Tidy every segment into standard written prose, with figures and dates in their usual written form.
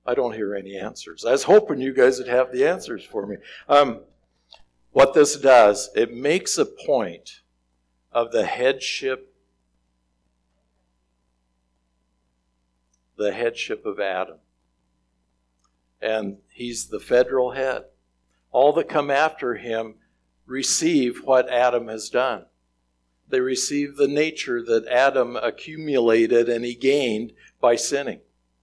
I don't hear any answers. I was hoping you guys would have the answers for me. What this does, it makes a point of the headship of Adam. And he's the federal head. All that come after him receive what Adam has done. They receive the nature that Adam accumulated and he gained by sinning.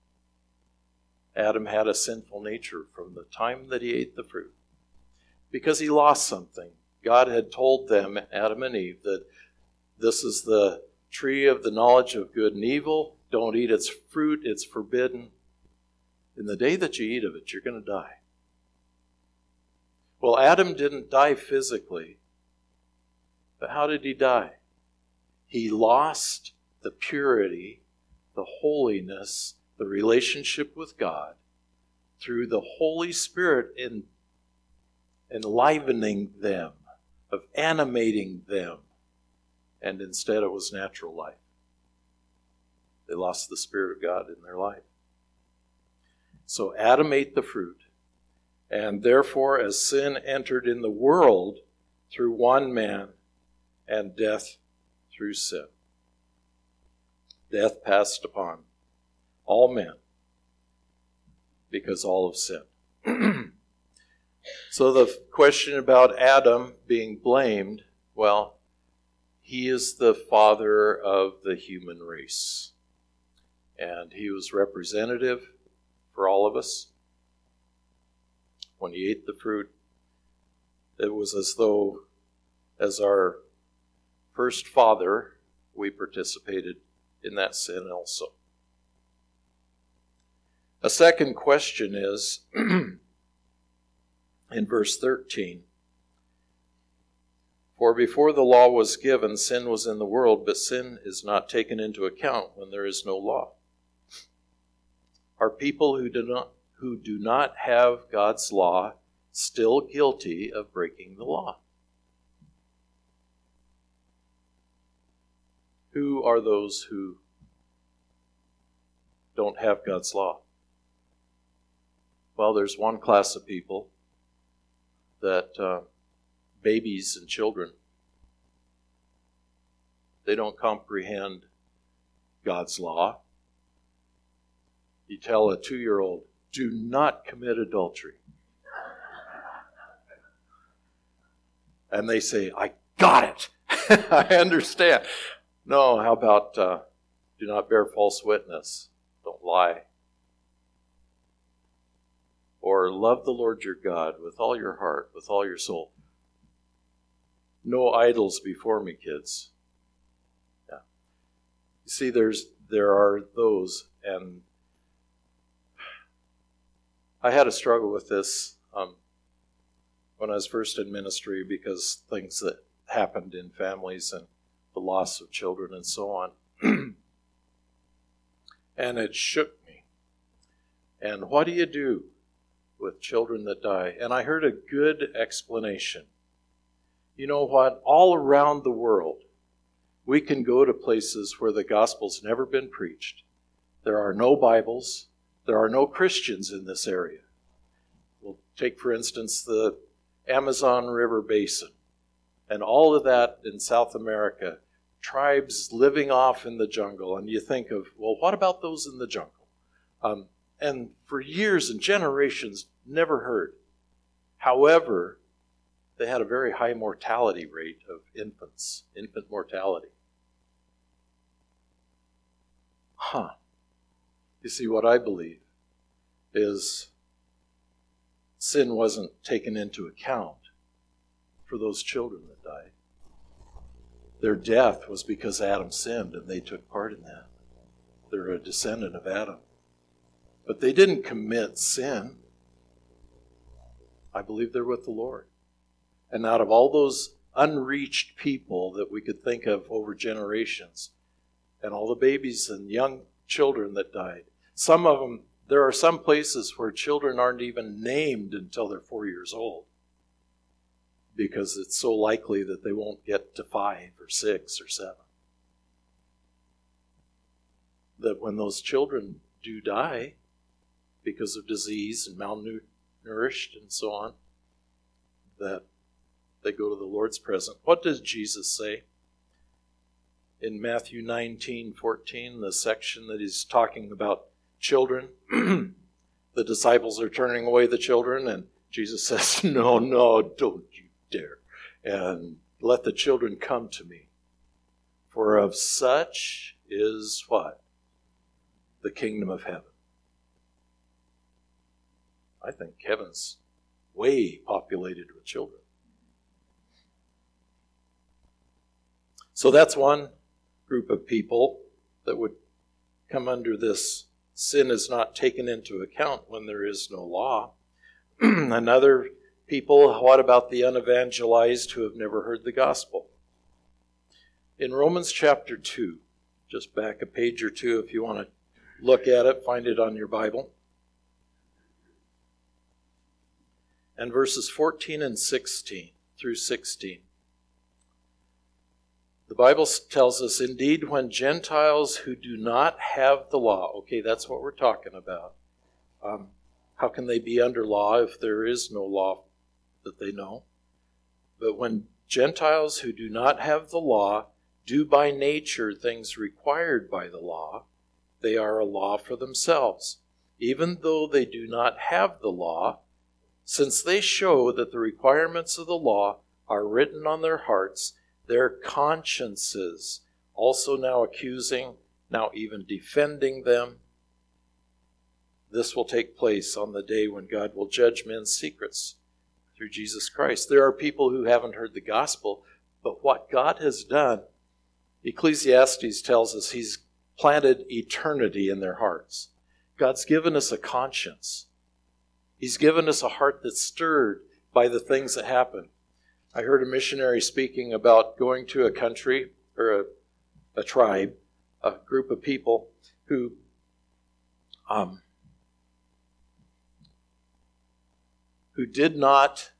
Adam had a sinful nature from the time that he ate the fruit. Because he lost something. God had told them, Adam and Eve, that this is the tree of the knowledge of good and evil. Don't eat its fruit, it's forbidden. In the day that you eat of it, you're going to die. Well, Adam didn't die physically. But how did he die? He lost the purity, the holiness, the relationship with God through the Holy Spirit in enlivening them, of animating them. And instead it was natural life. They lost the Spirit of God in their life. So Adam ate the fruit. And therefore, as sin entered in the world through one man, and death through sin, death passed upon all men because all have sinned. So the question about Adam being blamed, well, he is the father of the human race. And he was representative for all of us. When he ate the fruit, it was as though, as our first father, we participated in that sin also. A second question is, in verse 13, for before the law was given, sin was in the world, but sin is not taken into account when there is no law. Are people who do not have God's law still guilty of breaking the law? Who are those who don't have God's law? Well, there's one class of people that babies and children, they don't comprehend God's law. You tell a 2-year-old, do not commit adultery. And they say, I got it. I understand. No, how about do not bear false witness. Don't lie. Or love the Lord your God with all your heart, with all your soul. No idols before me, kids. Yeah. You see, there are those, and I had a struggle with this when I was first in ministry because things that happened in families and the loss of children and so on. And it shook me. And what do you do with children that die? And I heard a good explanation. You know what? All around the world, we can go to places where the gospel's never been preached. There are no Bibles. There are no Christians in this area. We'll take, for instance, the Amazon River Basin and all of that in South America, tribes living off in the jungle. And you think of, well, what about those in the jungle? And for years and generations, never heard. However, they had a very high mortality rate of infants, infant mortality. You see, what I believe is sin wasn't taken into account for those children that died. Their death was because Adam sinned, and they took part in that. They're a descendant of Adam. But they didn't commit sin. I believe they're with the Lord. And out of all those unreached people that we could think of over generations, and all the babies and young children that died, some of them, there are some places where children aren't even named until they're 4 years old, because it's so likely that they won't get to 5 or 6 or 7. That when those children do die, because of disease and malnourished and so on, that they go to the Lord's presence. What does Jesus say? In Matthew 19:14, the section that he's talking about children, the disciples are turning away the children, and Jesus says, no, don't you dare. And let the children come to me. For of such is what? The kingdom of heaven. I think heaven's way populated with children. So that's one group of people that would come under this sin is not taken into account when there is no law. Another people, what about the unevangelized who have never heard the gospel? In Romans chapter 2, just back a page or two if you want to look at it, find it on your Bible. And verses 14 and 16 through 16. The Bible tells us, indeed, when Gentiles who do not have the law, okay, that's what we're talking about. How can they be under law if there is no law that they know? But when Gentiles who do not have the law do by nature things required by the law, they are a law for themselves, even though they do not have the law, since they show that the requirements of the law are written on their hearts, their consciences also now accusing, now even defending them. This will take place on the day when God will judge men's secrets through Jesus Christ. There are people who haven't heard the gospel, but what God has done, Ecclesiastes tells us he's planted eternity in their hearts. God's given us a conscience. He's given us a heart that's stirred by the things that happen. I heard a missionary speaking about going to a country or a tribe, a group of people who did not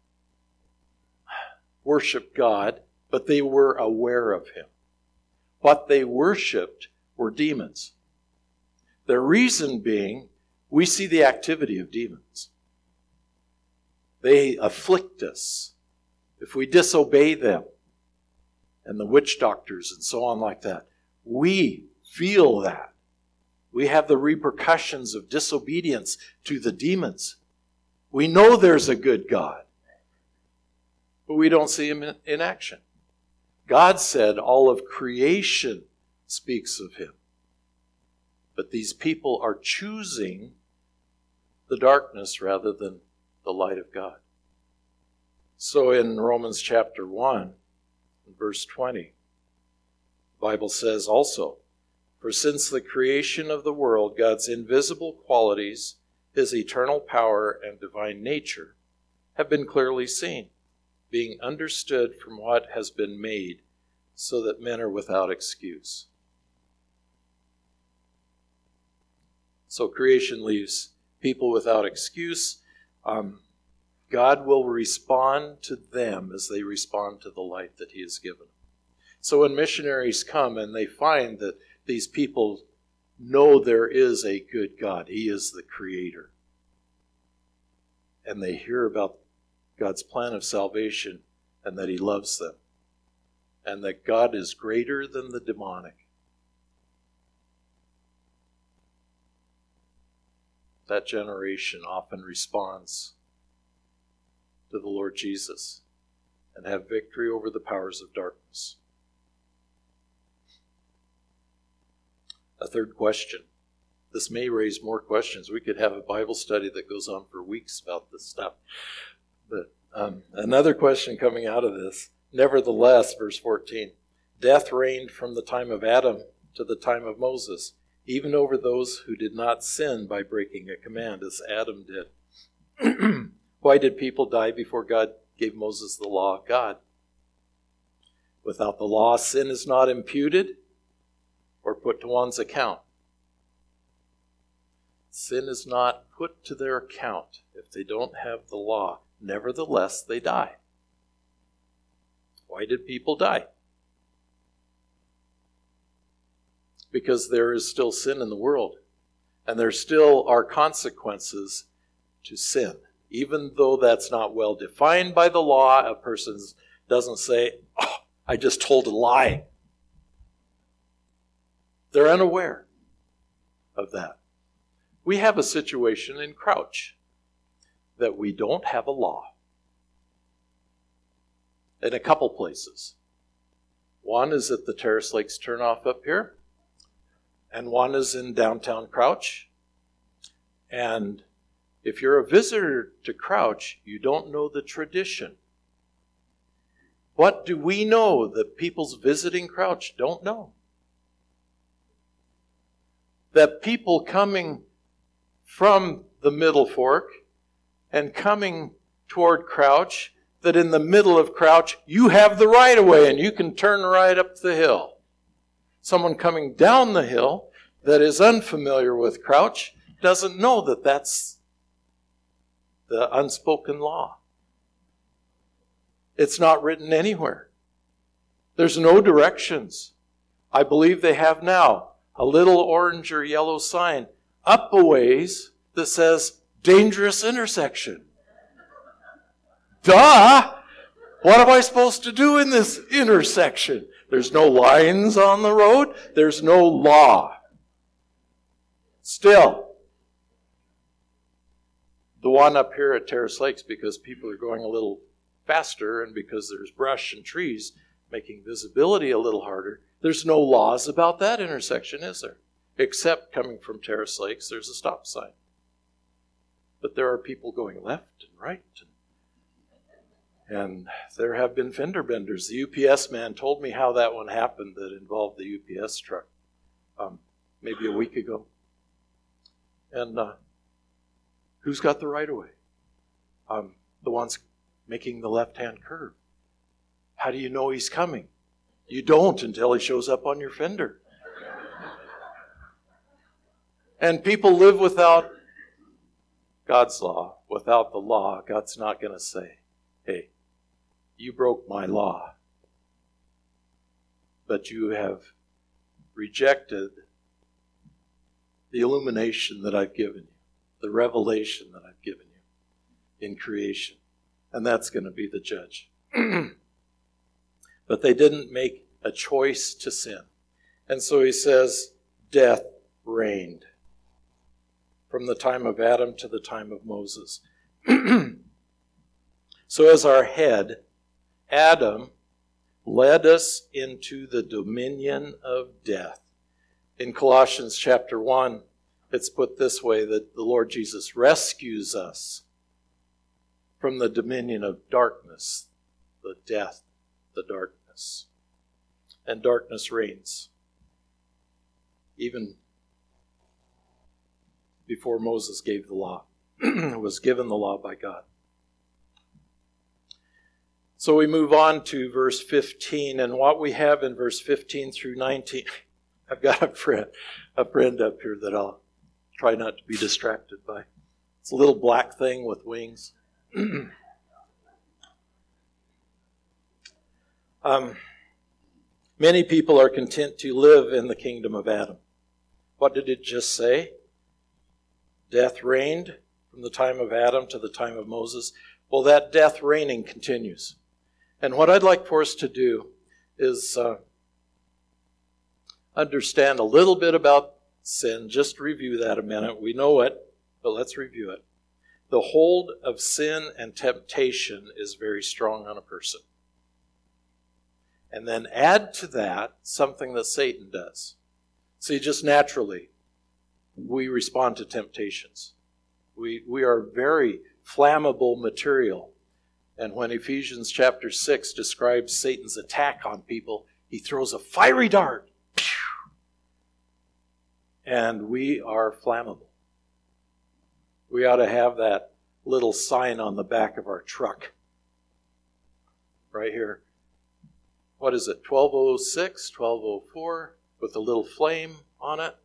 worship God, but they were aware of Him. What they worshipped were demons. The reason being, we see the activity of demons. They afflict us if we disobey them, and the witch doctors and so on like that. We feel that. We have the repercussions of disobedience to the demons. We know there's a good God, but we don't see Him in action. God said all of creation speaks of Him. But these people are choosing the darkness rather than the light of God. So in Romans chapter 1, verse 20, the Bible says also, for since the creation of the world, God's invisible qualities, His eternal power and divine nature, have been clearly seen, being understood from what has been made, so that men are without excuse. So creation leaves people without excuse. God will respond to them as they respond to the light that He has given. So when missionaries come and they find that these people know there is a good God, He is the Creator, and they hear about God's plan of salvation and that He loves them, and that God is greater than the demonic, that generation often responds to the Lord Jesus and have victory over the powers of darkness. A third question. This may raise more questions. We could have a Bible study that goes on for weeks about this stuff. But another question coming out of this. Nevertheless, verse 14, death reigned from the time of Adam to the time of Moses, even over those who did not sin by breaking a command, as Adam did. Why did people die before God gave Moses the law of God? Without the law, sin is not imputed or put to one's account. Sin is not put to their account if they don't have the law. Nevertheless, they die. Why did people die? Because there is still sin in the world. And there still are consequences to sin. Even though that's not well defined by the law, a person doesn't say, "Oh, I just told a lie." They're unaware of that. We have a situation in Crouch that we don't have a law. In a couple places. One is at the Terrace Lakes turnoff up here, and one is in downtown Crouch. And if you're a visitor to Crouch, you don't know the tradition. What do we know that people's visiting Crouch don't know? That people coming from the Middle Fork and coming toward Crouch, that in the middle of Crouch, you have the right-of-way and you can turn right up the hill. Someone coming down the hill that is unfamiliar with Crouch doesn't know that that's the unspoken law. It's not written anywhere. There's no directions. I believe they have now a little orange or yellow sign up a ways that says, "Dangerous intersection." Duh! What am I supposed to do in this intersection? There's no lines on the road. There's no law. Still, the one up here at Terrace Lakes, because people are going a little faster and because there's brush and trees making visibility a little harder, there's no laws about that intersection, is there? Except coming from Terrace Lakes, there's a stop sign. But there are people going left and right. And there have been fender benders. The UPS man told me how that one happened that involved the UPS truck maybe a week ago. And who's got the right of way? The ones making the left-hand curve. How do you know he's coming? You don't until he shows up on your fender. And people live without God's law. Without the law, God's not going to say, "Hey, you broke my law, but you have rejected the illumination that I've given you, the revelation that I've given you in creation." And that's going to be the judge. But they didn't make a choice to sin. And so he says, death reigned from the time of Adam to the time of Moses. So as our head, Adam led us into the dominion of death. In Colossians chapter 1, it's put this way, that the Lord Jesus rescues us from the dominion of darkness, the death, the darkness. And darkness reigns. Even before Moses gave the law. Was given the law by God. So we move on to verse 15, and what we have in verse 15 through 19, I've got a friend up here that I'll try not to be distracted by. It's a little black thing with wings. Many people are content to live in the kingdom of Adam. What did it just say? Death reigned from the time of Adam to the time of Moses. Well, that death reigning continues. And what I'd like for us to do is understand a little bit about sin. Just review that a minute. We know it, but let's review it. The hold of sin and temptation is very strong on a person. And then add to that something that Satan does. See, just naturally, we respond to temptations. We are very flammable material. And when Ephesians chapter 6 describes Satan's attack on people, he throws a fiery dart. And we are flammable. We ought to have that little sign on the back of our truck. Right here. What is it? 1206, 1204 with a little flame on it.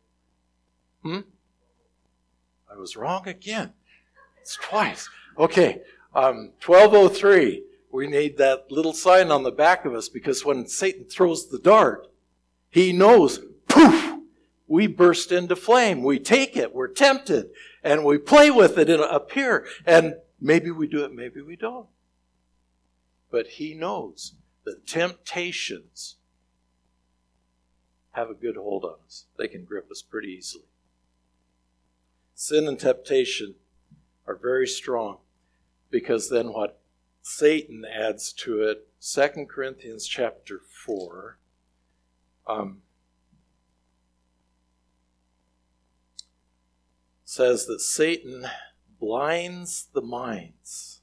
I was wrong again. It's twice. Okay. 1203. We need that little sign on the back of us because when Satan throws the dart, he knows, poof, we burst into flame. We take it, we're tempted, and we play with it up here. And maybe we do it, maybe we don't. But he knows that temptations have a good hold on us. They can grip us pretty easily. Sin and temptation are very strong, because then what Satan adds to it, 2 Corinthians chapter 4, says that Satan blinds the minds.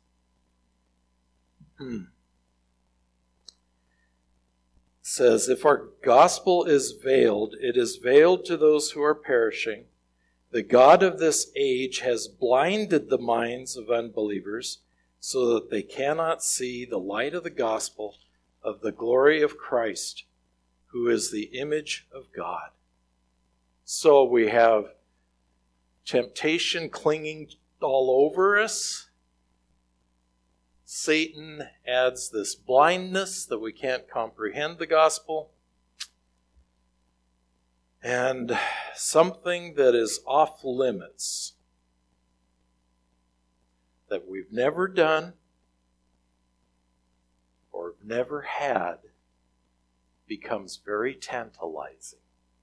Says, if our gospel is veiled, it is veiled to those who are perishing. The God of this age has blinded the minds of unbelievers so that they cannot see the light of the gospel of the glory of Christ, who is the image of God. So we have temptation clinging all over us. Satan adds this blindness that we can't comprehend the gospel. And something that is off limits, that we've never done or never had, becomes very tantalizing.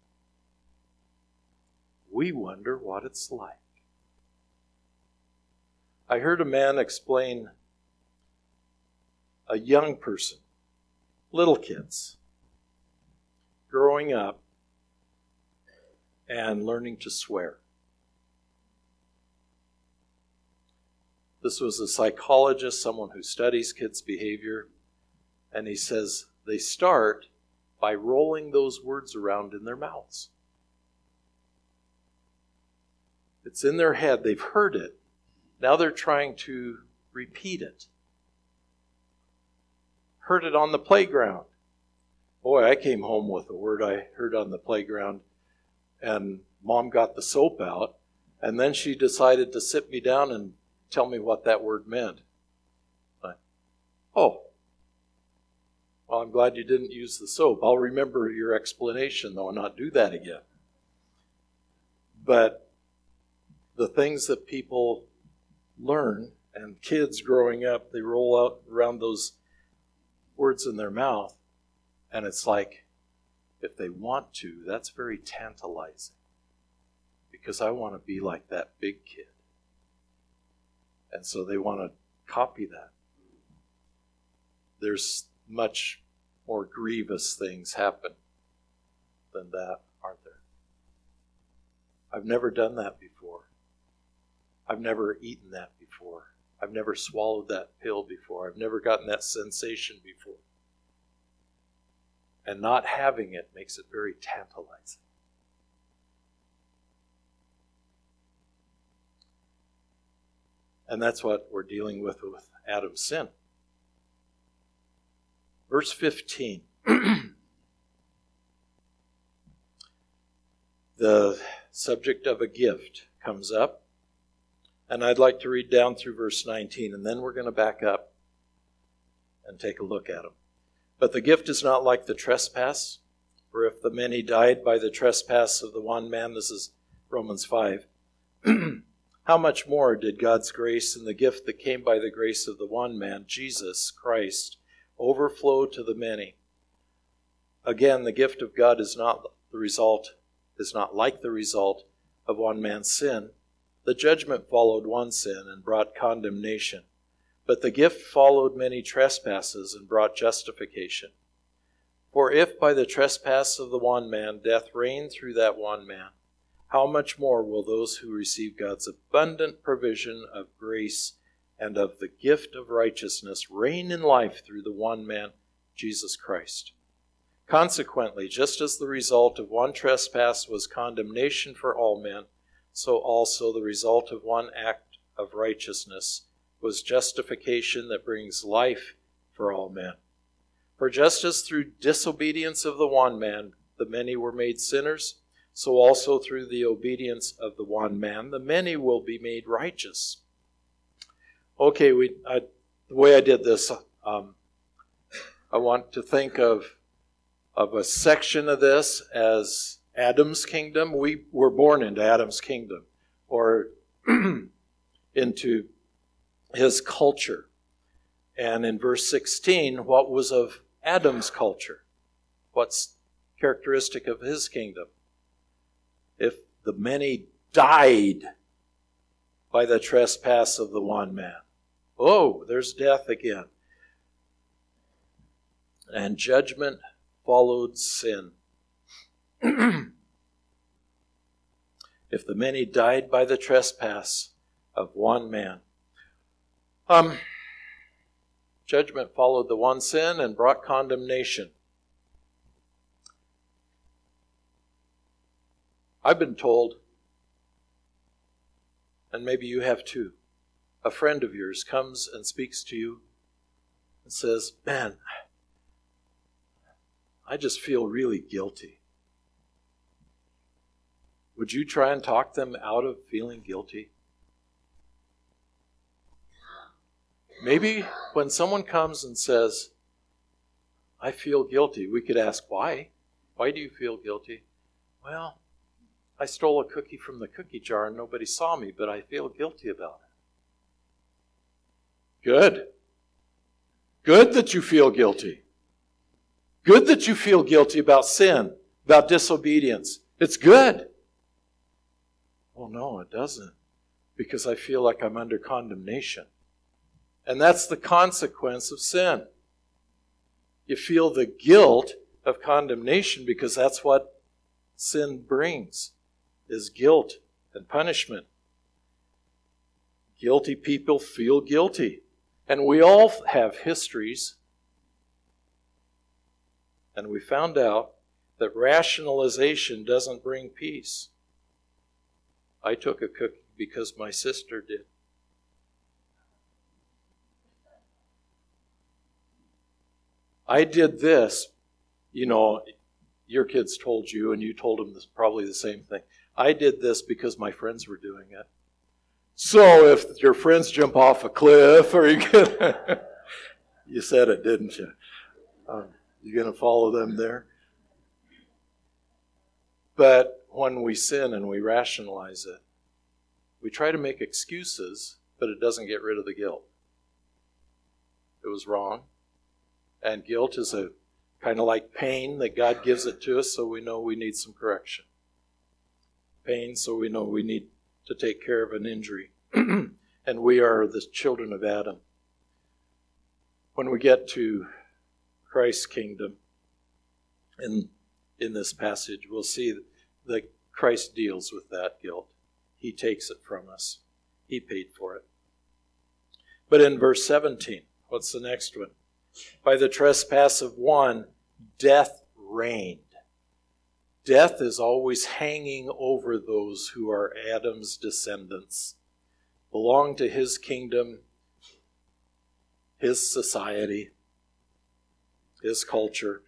We wonder what it's like. I heard a man explain a young person, little kids, growing up and learning to swear. This was a psychologist, someone who studies kids' behavior, and he says they start by rolling those words around in their mouths. It's in their head, they've heard it, now they're trying to repeat it. Heard it on the playground. Boy, I came home with a word I heard on the playground, and Mom got the soap out, and then she decided to sit me down and tell me what that word meant. Oh, well, I'm glad you didn't use the soap. I'll remember your explanation, though, and not do that again. But the things that people learn, and kids growing up, they roll out around those words in their mouth, and it's like, if they want to, that's very tantalizing, because I want to be like that big kid. And so they want to copy that. There's much more grievous things happen than that, aren't there? I've never done that before. I've never eaten that before. I've never swallowed that pill before. I've never gotten that sensation before. And not having it makes it very tantalizing. And that's what we're dealing with Adam's sin. Verse 15. The subject of a gift comes up. And I'd like to read down through verse 19, and then we're going to back up and take a look at them. But the gift is not like the trespass, for if the many died by the trespass of the one man, this is Romans 5, how much more did God's grace and the gift that came by the grace of the one man, Jesus Christ, overflow to the many? Again, the gift of God is not like the result of one man's sin. The judgment followed one sin and brought condemnation, but the gift followed many trespasses and brought justification. For if by the trespass of the one man death reigned through that one man, how much more will those who receive God's abundant provision of grace and of the gift of righteousness reign in life through the one man, Jesus Christ? Consequently, just as the result of one trespass was condemnation for all men, so also the result of one act of righteousness was justification that brings life for all men. For just as through disobedience of the one man the many were made sinners, so also through the obedience of the one man the many will be made righteous. Okay, the way I did this, I want to think of a section of this as Adam's kingdom. We were born into Adam's kingdom, or into his culture. And in verse 16, what was of Adam's culture? What's characteristic of his kingdom? If the many died by the trespass of the one man. Oh, there's death again. And judgment followed sin. If the many died by the trespass of one man. Judgment followed the one sin and brought condemnation. I've been told, and maybe you have too, a friend of yours comes and speaks to you and says, "Man, I just feel really guilty." Would you try and talk them out of feeling guilty? Maybe when someone comes and says, "I feel guilty," we could ask, why? Why do you feel guilty? Well, I stole a cookie from the cookie jar and nobody saw me, but I feel guilty about it. Good. Good that you feel guilty. Good that you feel guilty about sin, about disobedience. It's good. Well, no, it doesn't, because I feel like I'm under condemnation. And that's the consequence of sin. You feel the guilt of condemnation because that's what sin brings, is guilt and punishment. Guilty people feel guilty. And we all have histories. And we found out that rationalization doesn't bring peace. I took a cookie because my sister did. I did this. You know, your kids told you, and you told them this, probably the same thing. I did this because my friends were doing it. So if your friends jump off a cliff, or you said it, didn't you? You're going to follow them there? But when we sin and we rationalize it, we try to make excuses, but it doesn't get rid of the guilt. It was wrong. And guilt is a kind of like pain that God gives it to us so we know we need some correction. Pain so we know we need to take care of an injury. And we are the children of Adam. When we get to Christ's kingdom, in this passage, we'll see that Christ deals with that guilt. He takes it from us. He paid for it. But in verse 17, what's the next one? By the trespass of one, death reigned. Death is always hanging over those who are Adam's descendants, belong to his kingdom, his society, his culture.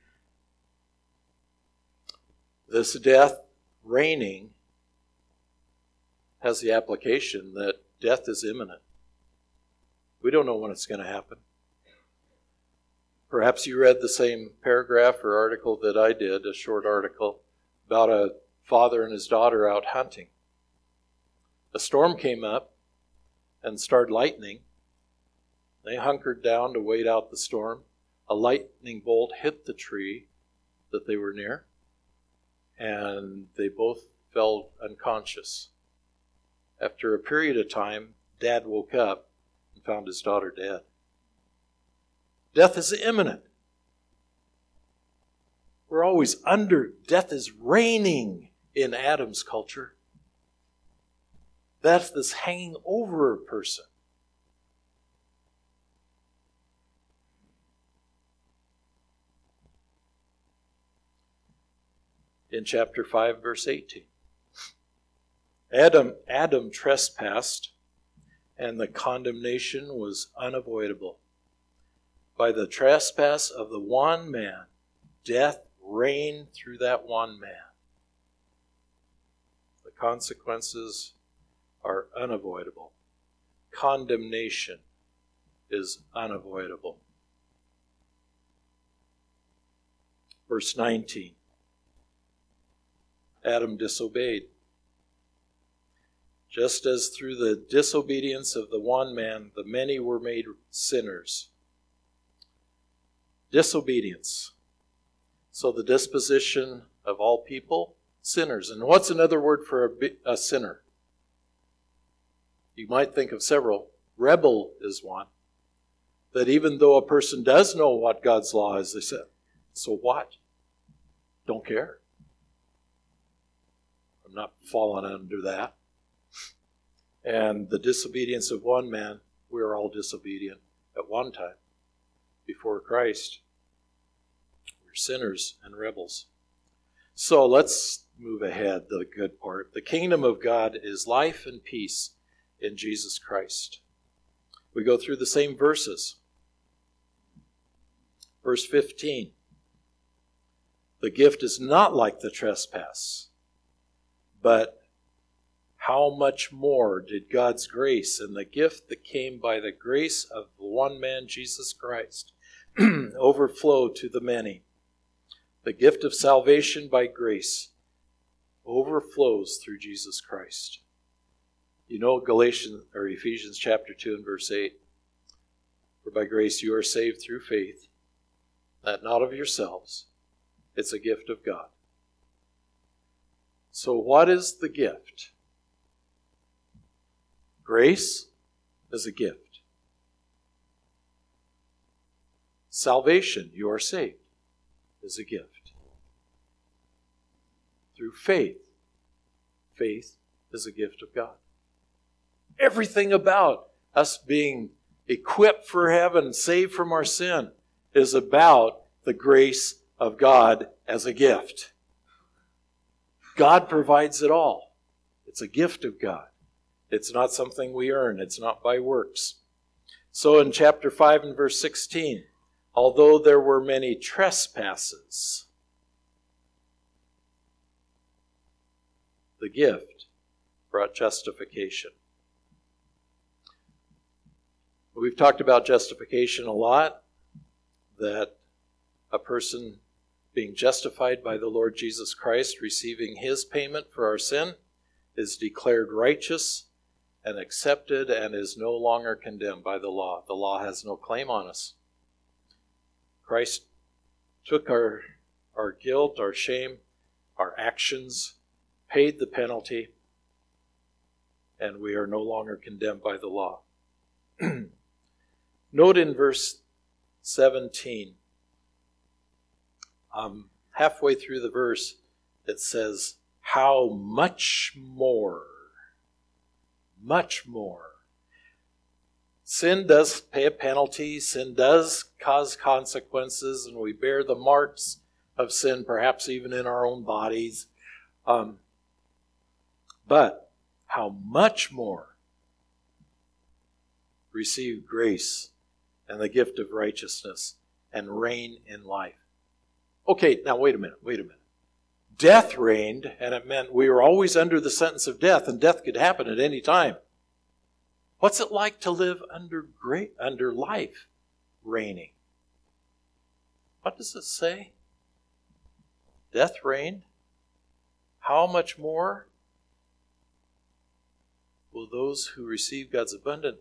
This death reigning has the application that death is imminent. We don't know when it's going to happen. Perhaps you read the same paragraph or article that I did, a short article, about a father and his daughter out hunting. A storm came up and started lightning. They hunkered down to wait out the storm. A lightning bolt hit the tree that they were near, and they both fell unconscious. After a period of time, Dad woke up and found his daughter dead. Death is imminent. We're always under, death is reigning in Adam's culture. Death is hanging over a person. In chapter 5, verse 18. Adam trespassed, and the condemnation was unavoidable. By the trespass of the one man, death reigned through that one man. The consequences are unavoidable. Condemnation is unavoidable. Verse 19. Adam disobeyed. Just as through the disobedience of the one man, the many were made sinners. Disobedience. So the disposition of all people, sinners. And what's another word for a sinner? You might think of several. Rebel is one. That even though a person does know what God's law is, they say, so what? Don't care. I'm not falling under that. And the disobedience of one man, we are all disobedient at one time before Christ. We're sinners and rebels. So let's move ahead, the good part. The kingdom of God is life and peace in Jesus Christ. We go through the same verses. Verse 15. The gift is not like the trespass, but how much more did God's grace and the gift that came by the grace of the one man, Jesus Christ, overflow to the many? The gift of salvation by grace overflows through Jesus Christ. You know Ephesians chapter 2 and verse 8. For by grace you are saved through faith, that not of yourselves. It's a gift of God. So what is the gift? Grace is a gift. Salvation, you are saved, is a gift. Through faith, faith is a gift of God. Everything about us being equipped for heaven, saved from our sin, is about the grace of God as a gift. God provides it all. It's a gift of God. It's not something we earn. It's not by works. So in chapter 5 and verse 16, although there were many trespasses, the gift brought justification. We've talked about justification a lot, that a person being justified by the Lord Jesus Christ, receiving his payment for our sin, is declared righteous and accepted and is no longer condemned by the law. The law has no claim on us. Christ took our guilt, our shame, our actions, paid the penalty, and we are no longer condemned by the law. Note in verse 17, halfway through the verse, it says, how much more? Much more. Sin does pay a penalty. Sin does cause consequences, and we bear the marks of sin, perhaps even in our own bodies. But how much more receive grace and the gift of righteousness and reign in life. Okay, now wait a minute. Death reigned, and it meant we were always under the sentence of death, and death could happen at any time. What's it like to live under life reigning? What does it say? Death reigned. How much more will those who receive God's abundant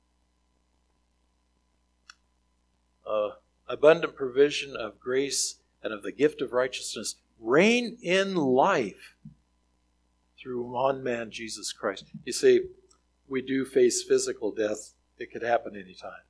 provision of grace and of the gift of righteousness reign in life through one man, Jesus Christ? You see, we do face physical death. It could happen anytime.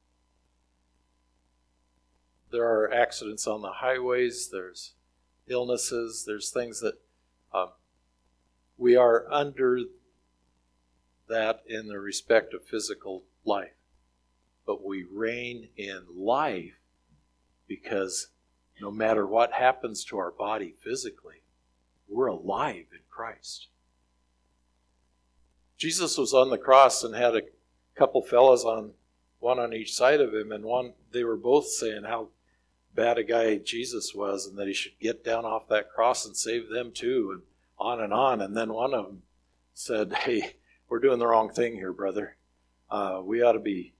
There are accidents on the highways. There's illnesses. There's things that we are under that in the respect of physical life. But we reign in life because no matter what happens to our body physically, we're alive in Christ. Jesus was on the cross and had a couple fellas one on each side of him, and they were both saying how bad a guy Jesus was and that he should get down off that cross and save them too, and on and on. And then one of them said, hey, we're doing the wrong thing here, brother. We ought to be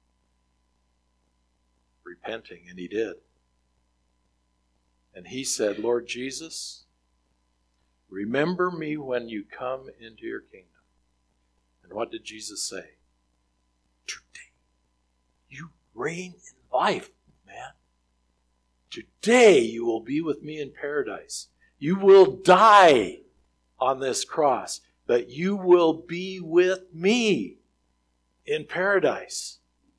repenting. And he did. And he said, Lord Jesus, Remember me when you come into your kingdom. And what did Jesus say? Today, you reign in life, man. Today you will be with me in paradise. You will die on this cross, but you will be with me in paradise.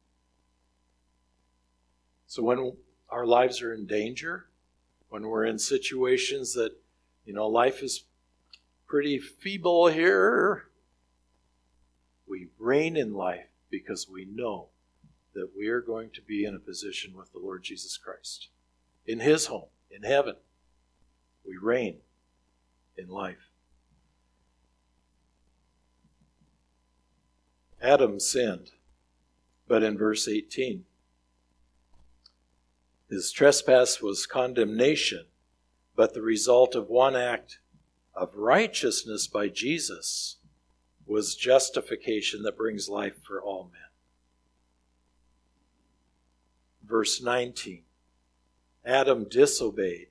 So when our lives are in danger, when we're in situations that, life is pretty feeble here, we reign in life because we know that we are going to be in a position with the Lord Jesus Christ. In His home, in heaven, we reign in life. Adam sinned, but in verse 18, his trespass was condemnation, but the result of one act of righteousness by Jesus was justification that brings life for all men. Verse 19, Adam disobeyed,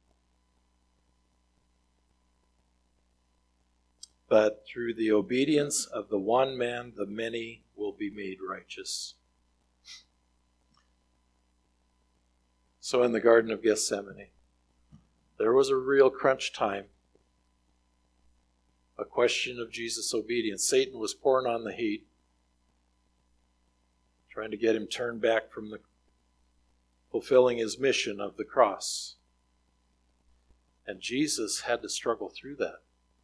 but through the obedience of the one man, the many will be made righteous. So in the Garden of Gethsemane, there was a real crunch time. A question of Jesus' obedience. Satan was pouring on the heat, trying to get him turned back from fulfilling his mission of the cross. And Jesus had to struggle through that.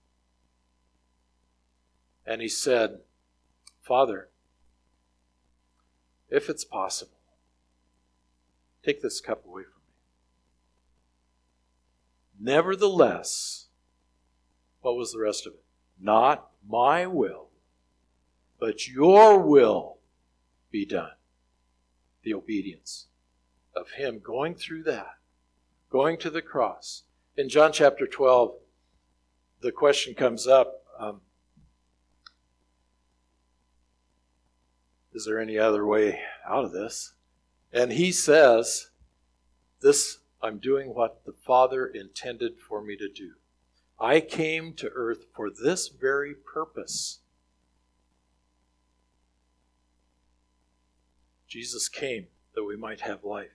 And he said, Father, if it's possible, take this cup away from me. Nevertheless, what was the rest of it? Not my will, but your will be done. The obedience of him going through that, going to the cross. In John chapter 12, the question comes up, is there any other way out of this? And he says, I'm doing what the Father intended for me to do. I came to earth for this very purpose. Jesus came that we might have life.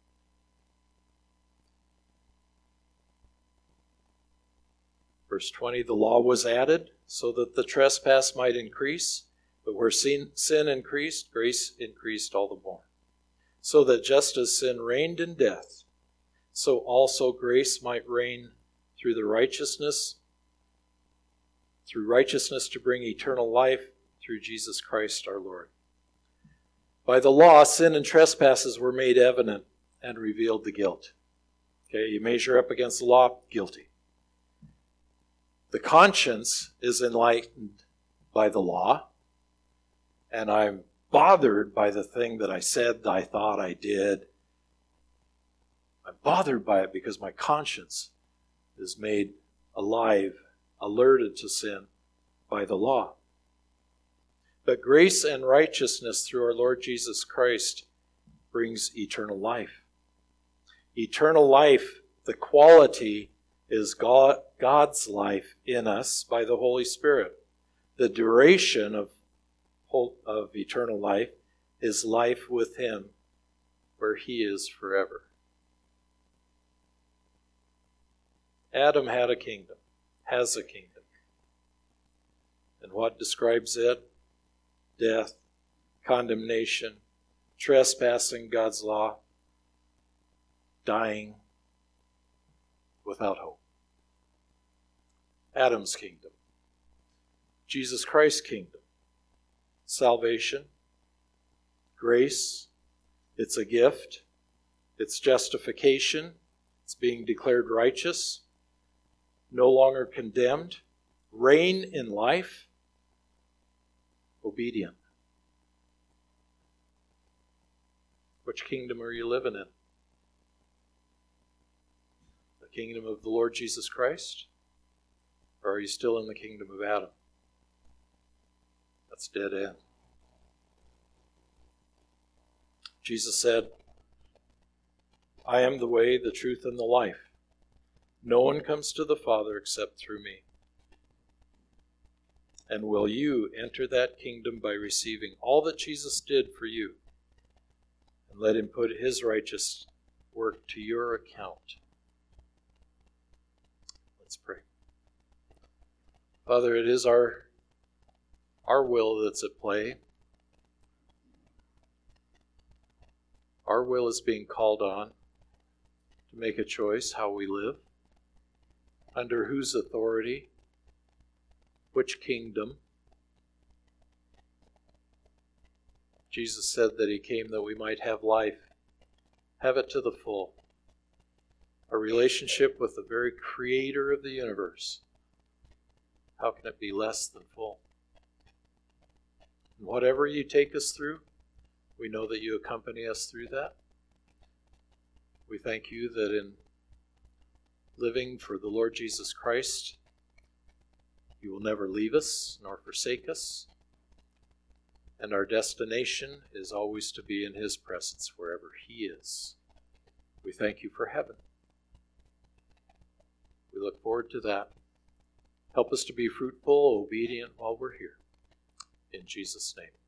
Verse 20, the law was added so that the trespass might increase, but where sin increased, grace increased all the more. So that just as sin reigned in death, so also grace might reign through righteousness to bring eternal life through Jesus Christ our Lord. By the law, sin and trespasses were made evident and revealed the guilt. Okay, you measure up against the law, guilty. The conscience is enlightened by the law, and I'm bothered by the thing that I said, I thought I did. I'm bothered by it because my conscience is made alive, alerted to sin by the law. But grace and righteousness through our Lord Jesus Christ brings eternal life. Eternal life, the quality is God's life in us by the Holy Spirit. The duration of eternal life is life with Him where He is forever. Adam had a kingdom, has a kingdom. And what describes it? Death, condemnation, trespassing God's law, dying without hope. Adam's kingdom. Jesus Christ's kingdom. Salvation, grace, it's a gift, it's justification, it's being declared righteous, no longer condemned, reign in life, obedient. Which kingdom are you living in? The kingdom of the Lord Jesus Christ? Or are you still in the kingdom of Adam? That's dead end. Jesus said, I am the way, the truth, and the life. No one comes to the Father except through me. And will you enter that kingdom by receiving all that Jesus did for you, and let him put his righteous work to your account? Let's pray. Father, it is our will that's at play. Our will is being called on to make a choice how we live, under whose authority, which kingdom. Jesus said that he came that we might have life, have it to the full. A relationship with the very creator of the universe. How can it be less than full? And whatever you take us through, we know that you accompany us through that. We thank you that in living for the Lord Jesus Christ, you will never leave us nor forsake us. And our destination is always to be in his presence wherever he is. We thank you for heaven. We look forward to that. Help us to be fruitful, obedient while we're here. In Jesus' name.